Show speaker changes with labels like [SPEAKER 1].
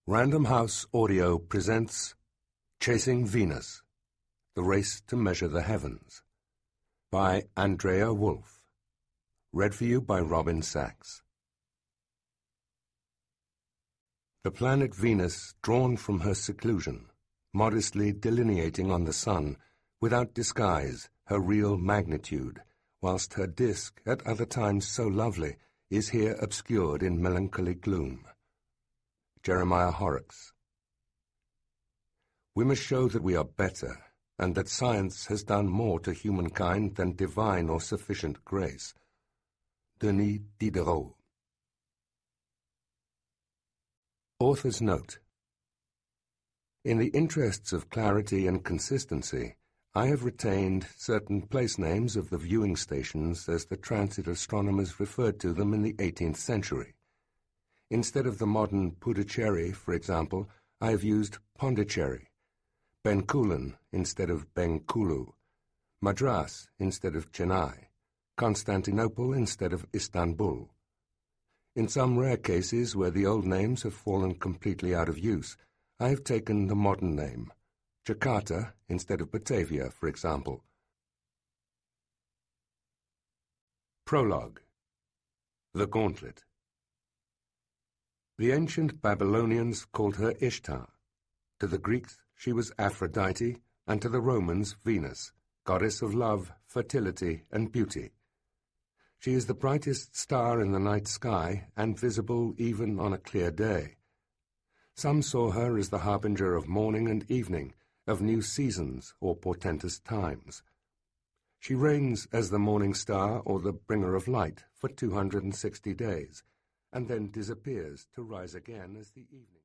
[SPEAKER 1] Random House Audio presents Chasing Venus, The Race to Measure the Heavens, by Andrea Wolf. Read for you by Robin Sachs. The planet Venus, drawn from her seclusion, modestly delineating on the sun, without disguise, her real magnitude, whilst her disk, at other times so lovely, is here obscured in melancholy gloom. Jeremiah Horrocks. We must show that we are better, and that science has done more to humankind than divine or sufficient grace. Denis Diderot. Author's Note. In the interests of clarity and consistency, I have retained certain place names of the viewing stations as the transit astronomers referred to them in the 18th century. Instead of the modern Puducherry, for example, I have used Pondicherry, Bencoolen instead of Bengkulu, Madras instead of Chennai, Constantinople instead of Istanbul. In some rare cases where the old names have fallen completely out of use, I have taken the modern name, Jakarta instead of Batavia, for example. Prologue. The Gauntlet. The ancient Babylonians called her Ishtar. To the Greeks she was Aphrodite, and to the Romans Venus, goddess of love, fertility, and beauty. She is the brightest star in the night sky, and visible even on a clear day. Some saw her as the harbinger of morning and evening, of new seasons or portentous times. She reigns as the morning star or the bringer of light for 260 days, and then disappears to rise again as the evening.